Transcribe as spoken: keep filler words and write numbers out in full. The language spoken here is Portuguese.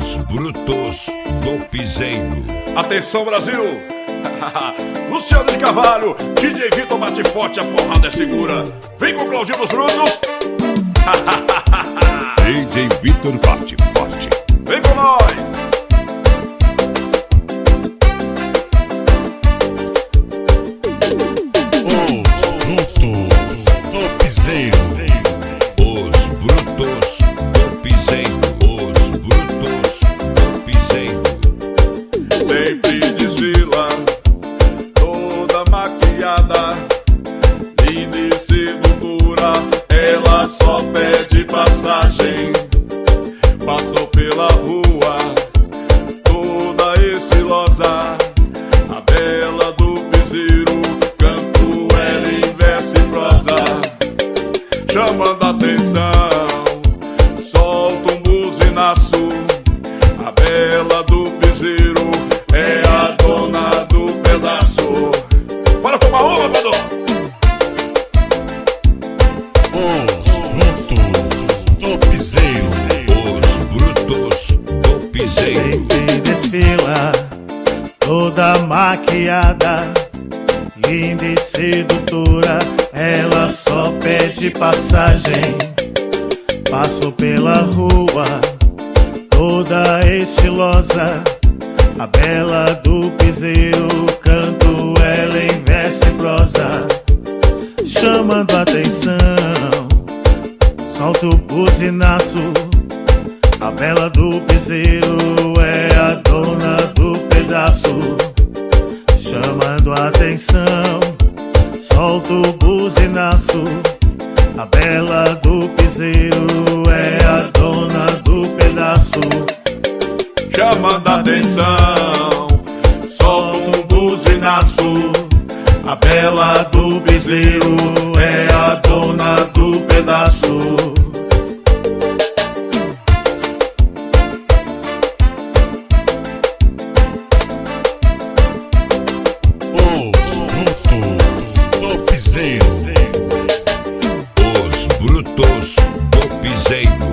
Os brutos do piseiro. Atenção, Brasil! Luciano de Carvalho, D J Vitor bate forte, a porrada é segura. Vem com o Claudinho dos Brutos. D J Vitor bate forte. Vem com nós. Os brutos do piseiro. Os brutos do piseiro. Os brutos do piseiro. Sempre desfila, toda maquiada, linda e sedutora. Ela só pede passagem. Passou pela rua, toda estilosa, a bela do piseiro. Canto ela em verso e prosa, chamando a atenção. Solta um buzinaço, a bela do piseiro é a dona do pedaço. Bora tomar uma, Pedro! Os brutos do piseiro. Os brutos do piseiro. Sempre desfila, toda maquiada, linda e sedutora. Ela só pede passagem. Passou pela rua, toda estilosa, a bela do piseiro. Canto ela em verso e prosa, chamando a atenção. Solta o buzinaço, a bela do piseiro é a dona do pedaço, chamando a atenção. Solta o buzinaço, a bela do piseiro é a dona do pedaço, Chamando a atenção. Solta um buzinaço, a bela do piseiro é a dona do pedaço. Os brutos do piseiro. Os brutos do piseiro.